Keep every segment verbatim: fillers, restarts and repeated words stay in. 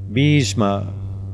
Bhishma.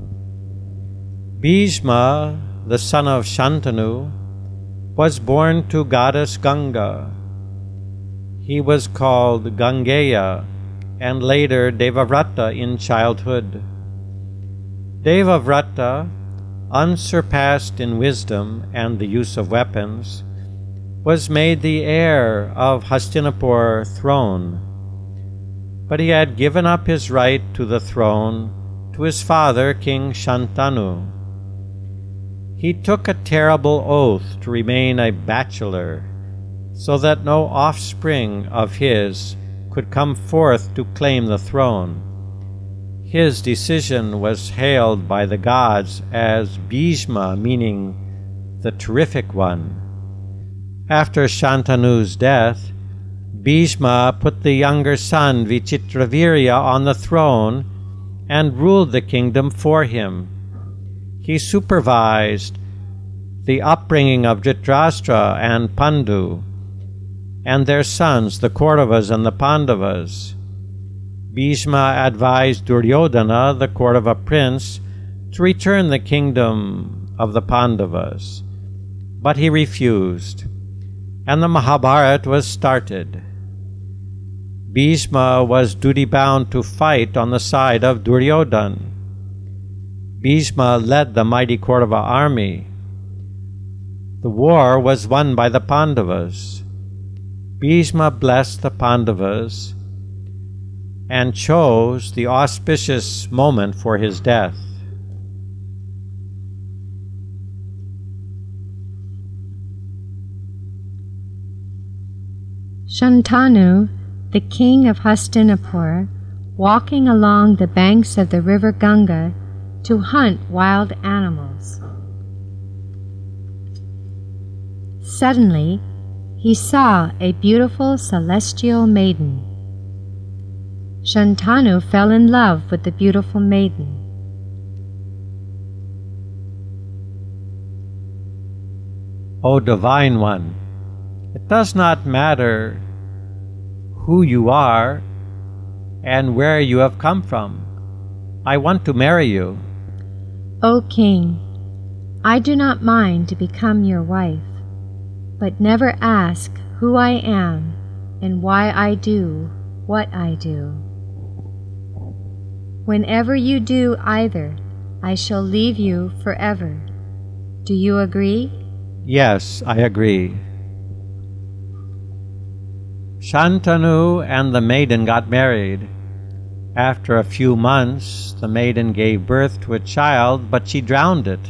Bhishma, the son of Shantanu, was born to goddess Ganga. He was called Gangeya and later Devavrata in childhood. Devavrata, unsurpassed in wisdom and the use of weapons, was made the heir of Hastinapur throne. But he had given up his right to the throne to his father, King Shantanu. He took a terrible oath to remain a bachelor, so that no offspring of his could come forth to claim the throne. His decision was hailed by the gods as Bhishma, meaning the terrific one. After Shantanu's death, Bhishma put the younger son Vichitravirya on the throne and ruled the kingdom for him. He supervised the upbringing of Dhritarashtra and Pandu, and their sons, the Kauravas and the Pandavas. Bhishma advised Duryodhana, the Kaurava prince, to return the kingdom of the Pandavas, but he refused, and the Mahabharata was started. Bhishma was duty-bound to fight on the side of Duryodhana. Bhishma led the mighty Kaurava army. The war was won by the Pandavas. Bhishma blessed the Pandavas and chose the auspicious moment for his death. Shantanu, the king of Hastinapur, walking along the banks of the river Ganga to hunt wild animals. Suddenly, he saw a beautiful celestial maiden. Shantanu fell in love with the beautiful maiden. O Divine One, it does not matter who you are and where you have come from. I want to marry you. O King, I do not mind to become your wife, but never ask who I am and why I do what I do. Whenever you do either, I shall leave you forever. Do you agree? Yes, I agree. Shantanu and the maiden got married. After a few months, the maiden gave birth to a child, but she drowned it.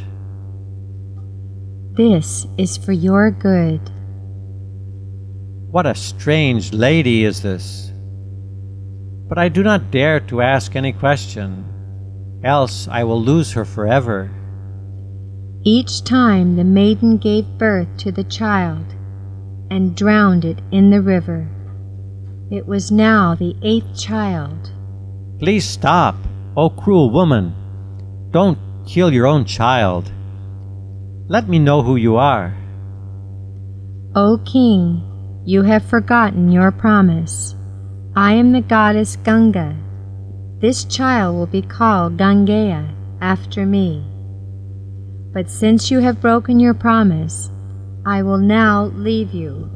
This is for your good. What a strange lady is this! But I do not dare to ask any question, else I will lose her forever. Each time the maiden gave birth to the child and drowned it in the river. It was now the eighth child. Please stop, O cruel woman. Don't kill your own child. Let me know who you are. O King, you have forgotten your promise. I am the goddess Ganga. This child will be called Gangeya after me. But since you have broken your promise, I will now leave you.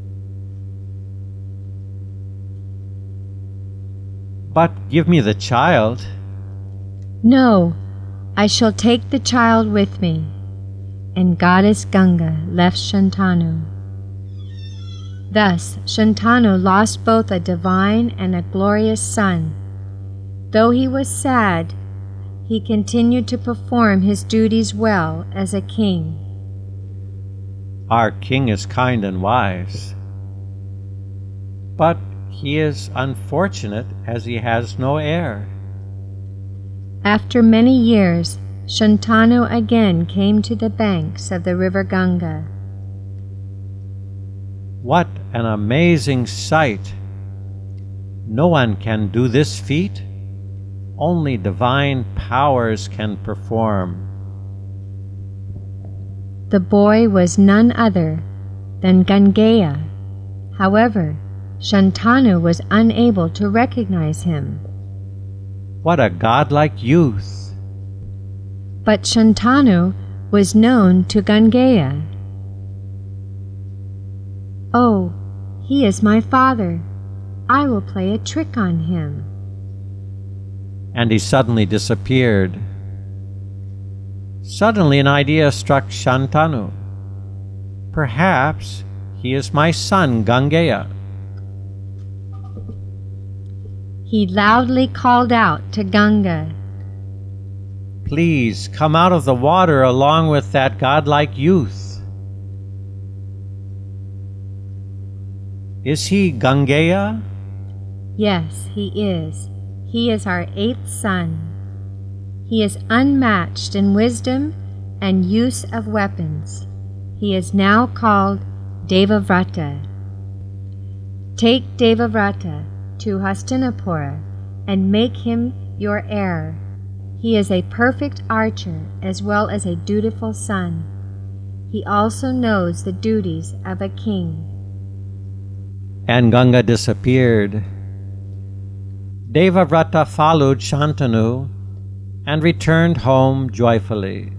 But give me the child. No, I shall take the child with me. And goddess Ganga left Shantanu. Thus Shantanu lost both a divine and a glorious son. Though he was sad, he continued to perform his duties well as a king. Our king is kind and wise, but he is unfortunate as he has no heir. After many years, Shantanu again came to the banks of the river Ganga. What an amazing sight! No one can do this feat. Only divine powers can perform. The boy was none other than Gangeya. However, Shantanu was unable to recognize him. What a godlike youth! But Shantanu was known to Gangeya. Oh, he is my father. I will play a trick on him. And he suddenly disappeared. Suddenly an idea struck Shantanu. Perhaps he is my son Gangeya. He loudly called out to Ganga, Please come out of the water along with that godlike youth. Is he Gangeya? Yes, he is. He is our eighth son. He is unmatched in wisdom and use of weapons. He is now called Devavrata. Take Devavrata to Hastinapura and make him your heir. He is a perfect archer as well as a dutiful son. He also knows the duties of a king. And Ganga disappeared. Devavrata followed Shantanu and returned home joyfully.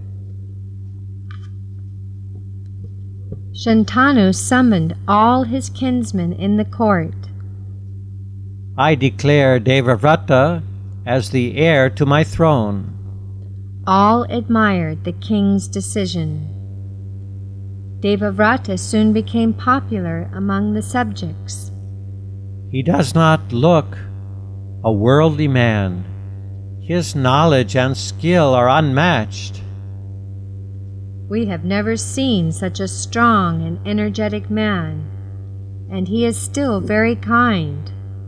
Shantanu summoned all his kinsmen in the court. I declare Devavrata as the heir to my throne. All admired the king's decision. Devavrata soon became popular among the subjects. He does not look a worldly man. His knowledge and skill are unmatched. We have never seen such a strong and energetic man, and he is still very kind.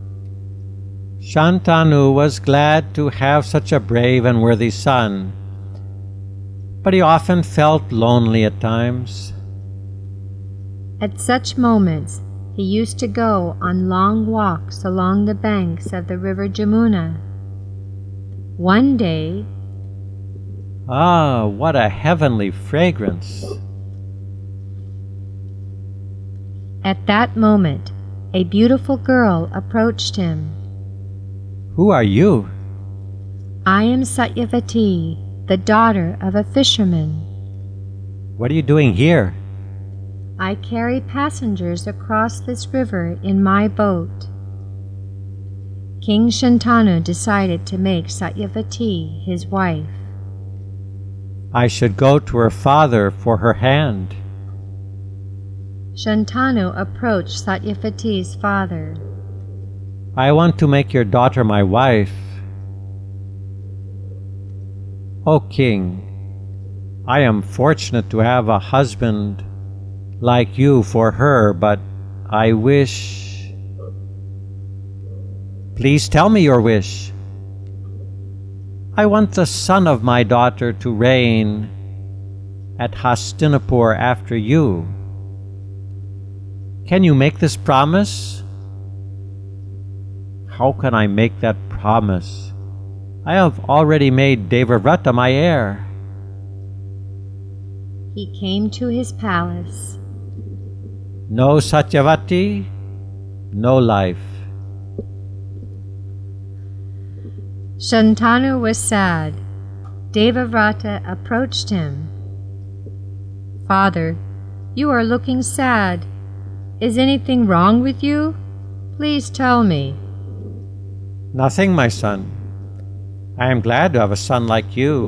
Shantanu was glad to have such a brave and worthy son, but he often felt lonely at times. At such moments, he used to go on long walks along the banks of the river Jamuna. One day, Ah, what a heavenly fragrance! At that moment, a beautiful girl approached him. Who are you? I am Satyavati, the daughter of a fisherman. What are you doing here? I carry passengers across this river in my boat. King Shantanu decided to make Satyavati his wife. I should go to her father for her hand. Shantanu approached Satyavati's father. I want to make your daughter my wife. O king, I am fortunate to have a husband like you for her, but I wish... Please tell me your wish. I want the son of my daughter to reign at Hastinapur after you. Can you make this promise? How can I make that promise? I have already made Devavrata my heir. He came to his palace. No Satyavati, no life. Shantanu was sad. Devavrata approached him. Father, you are looking sad. Is anything wrong with you? Please tell me. Nothing, my son. I am glad to have a son like you.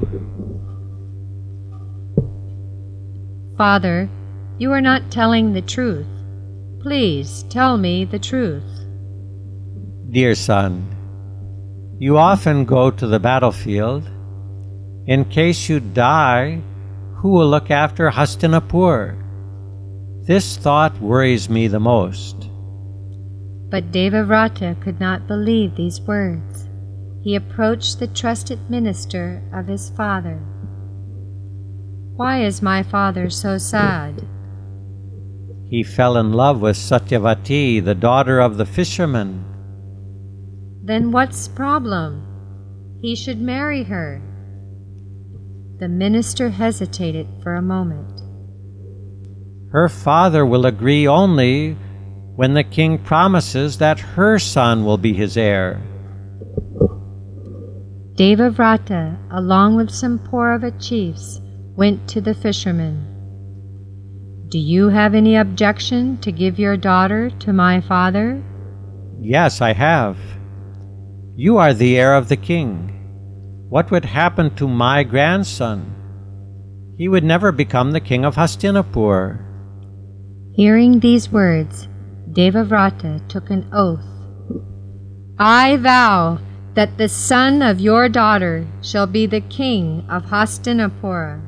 Father, you are not telling the truth. Please tell me the truth. Dear son, you often go to the battlefield. In case you die, who will look after Hastinapur? This thought worries me the most. But Devavrata could not believe these words. He approached the trusted minister of his father. Why is my father so sad? He fell in love with Satyavati, the daughter of the fisherman. Then what's the problem? He should marry her. The minister hesitated for a moment. Her father will agree only when the king promises that her son will be his heir. Devavrata, along with some Paurava chiefs, went to the fisherman. "Do you have any objection to give your daughter to my father?" "Yes, I have. You are the heir of the king. What would happen to my grandson? He would never become the king of Hastinapur." Hearing these words, Devavrata took an oath. "I vow that the son of your daughter shall be the king of Hastinapura."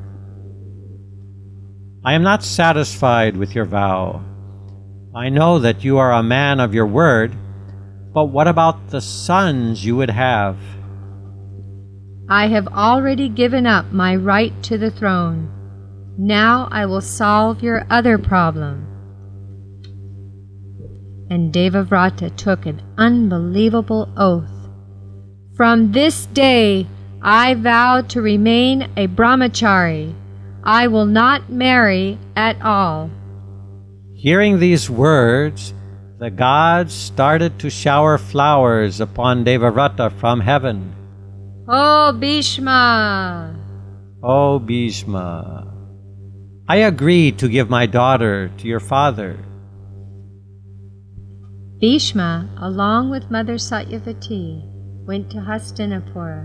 "I am not satisfied with your vow. I know that you are a man of your word, but what about the sons you would have?" "I have already given up my right to the throne. Now I will solve your other problem." And Devavrata took an unbelievable oath. "From this day I vow to remain a brahmachari. I will not marry at all." Hearing these words, the gods started to shower flowers upon Devavrata from heaven. "O Bhishma! "O Bhishma, I agree to give my daughter to your father." Bhishma, along with Mother Satyavati, went to Hastinapura.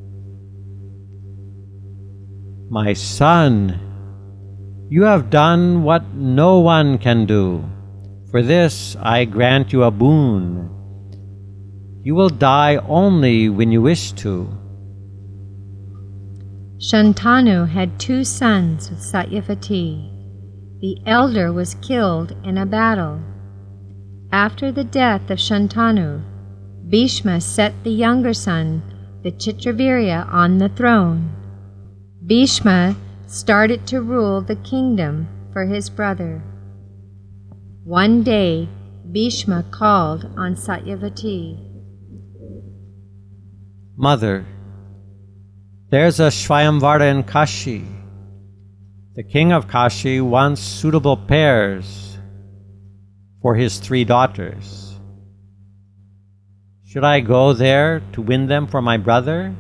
"My son, you have done what no one can do. For this I grant you a boon. You will die only when you wish to." Shantanu had two sons with Satyavati. The elder was killed in a battle. After the death of Shantanu, Bhishma set the younger son, the Chitravirya, on the throne. Bhishma started to rule the kingdom for his brother. One day, Bhishma called on Satyavati. "Mother, there's a Swayamvara in Kashi. The king of Kashi wants suitable pairs for his three daughters. Should I go there to win them for my brother?"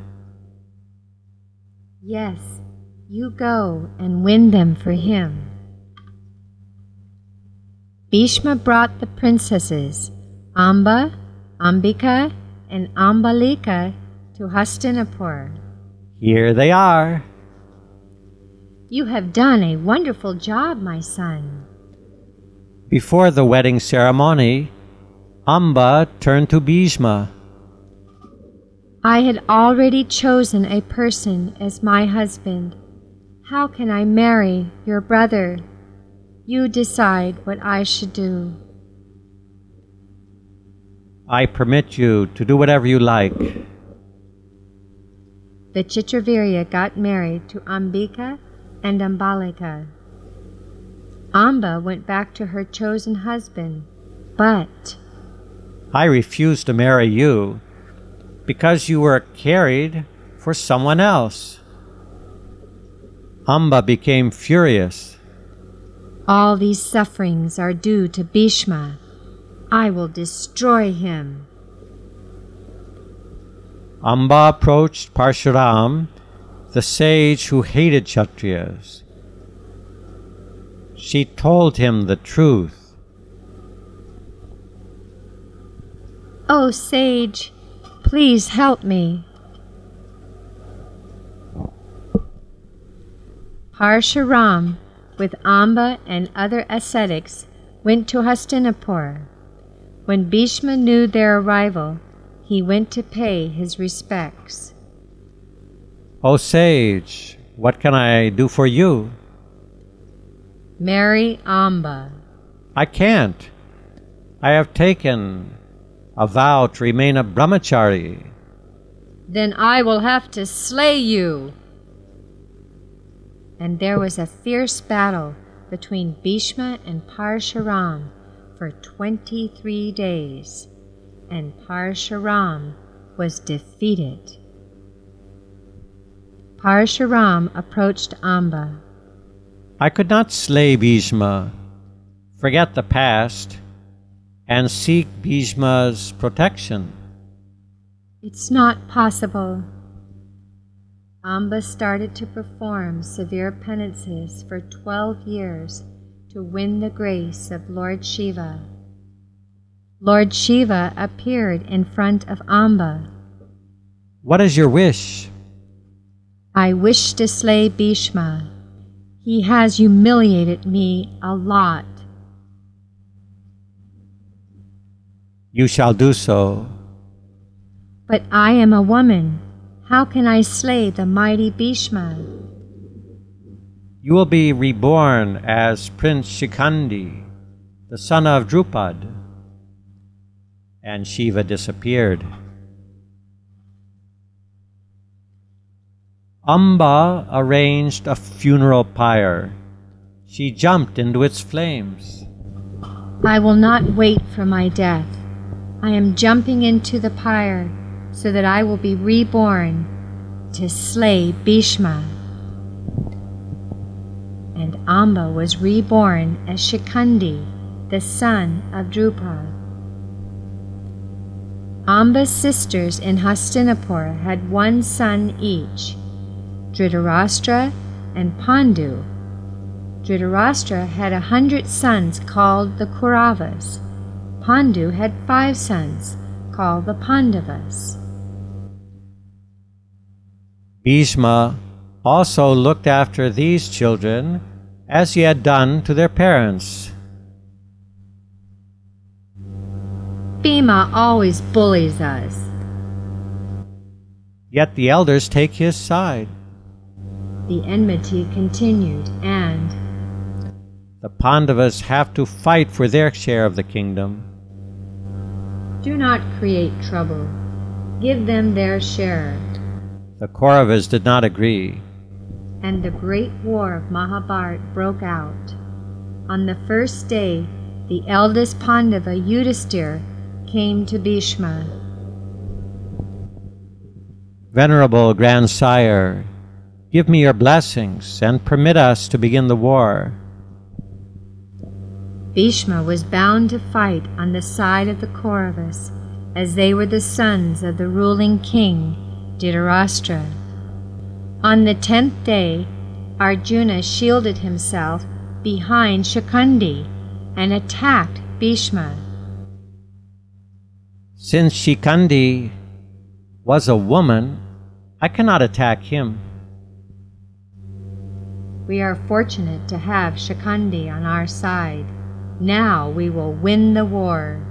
"Yes, you go and win them for him." Bhishma brought the princesses Amba, Ambika, and Ambalika to Hastinapur. "Here they are." "You have done a wonderful job, my son." Before the wedding ceremony, Amba turned to Bhishma. "I had already chosen a person as my husband. How can I marry your brother? You decide what I should do." "I permit you to do whatever you like." The Chitravirya got married to Ambika and Ambalika. Amba went back to her chosen husband, but "I refuse to marry you because you were carried for someone else." Amba became furious. "All these sufferings are due to Bhishma. I will destroy him." Amba approached Parshuram, the sage who hated Kshatriyas. She told him the truth. "Oh, sage, please help me." Parshuram, with Amba and other ascetics, went to Hastinapur. When Bhishma knew their arrival, he went to pay his respects. "O sage, what can I do for you?" "Marry Amba." "I can't. I have taken a vow to remain a brahmachari." "Then I will have to slay you." And there was a fierce battle between Bhishma and Parshuram for twenty-three days, and Parshuram was defeated. Parshuram approached Amba. "I could not slay Bhishma. Forget the past and seek Bhishma's protection." "It's not possible. Amba started to perform severe penances for twelve years to win the grace of Lord Shiva. Lord Shiva appeared in front of Amba. What is your wish? I wish to slay Bhishma. He has humiliated me a lot. You shall do so. But I am a woman. How can I slay the mighty Bhishma? You will be reborn as Prince Shikhandi, the son of Drupad. And Shiva disappeared. Amba arranged a funeral pyre. She jumped into its flames. I will not wait for my death. I am jumping into the pyre so that I will be reborn to slay Bhishma. And Amba was reborn as Shikhandi, the son of Drupad. Amba's sisters in Hastinapur had one son each, Dhritarashtra and Pandu. Dhritarashtra had a hundred sons called the Kauravas. Pandu had five sons called the Pandavas. Bhishma also looked after these children as he had done to their parents. Bhima always bullies us. Yet the elders take his side. The enmity continued, and the Pandavas have to fight for their share of the kingdom. Do not create trouble. Give them their share. The Kauravas did not agree. And the great war of Mahabharata broke out. On the first day, the eldest Pandava, Yudhisthira, came to Bhishma. Venerable grandsire, give me your blessings and permit us to begin the war. Bhishma was bound to fight on the side of the Kauravas, as they were the sons of the ruling king, Dhritarashtra. On the tenth day, Arjuna shielded himself behind Shikhandi and attacked Bhishma. Since Shikhandi was a woman, I cannot attack him. We are fortunate to have Shikhandi on our side. Now we will win the war.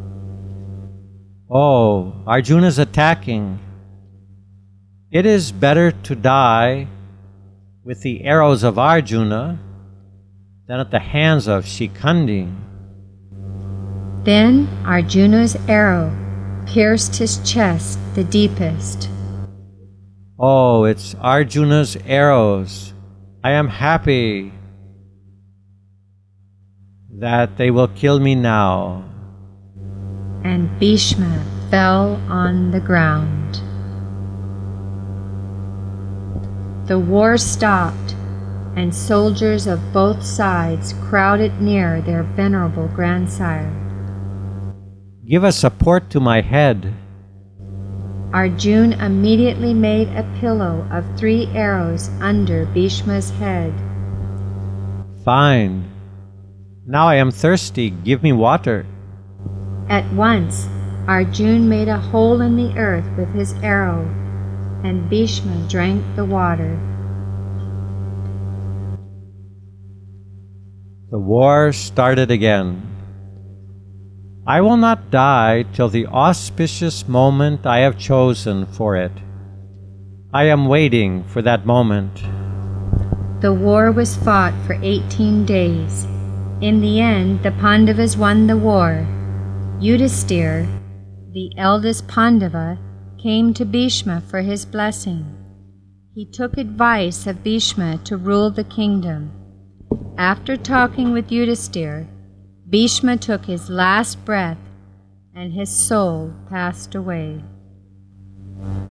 Oh, Arjuna's attacking. It is better to die with the arrows of Arjuna than at the hands of Shikhandi. Then Arjuna's arrow pierced his chest the deepest. Oh, it's Arjuna's arrows. I am happy that they will kill me now. And Bhishma fell on the ground. The war stopped, and soldiers of both sides crowded near their venerable grandsire. Give a support to my head. Arjuna immediately made a pillow of three arrows under Bhishma's head. Fine. Now I am thirsty. Give me water. At once, Arjuna made a hole in the earth with his arrow, and Bhishma drank the water. The war started again. I will not die till the auspicious moment I have chosen for it. I am waiting for that moment. The war was fought for eighteen days. In the end, the Pandavas won the war. Yudhisthira, the eldest Pandava, came to Bhishma for his blessing. He took advice of Bhishma to rule the kingdom. After talking with Yudhisthira, Bhishma took his last breath, and his soul passed away.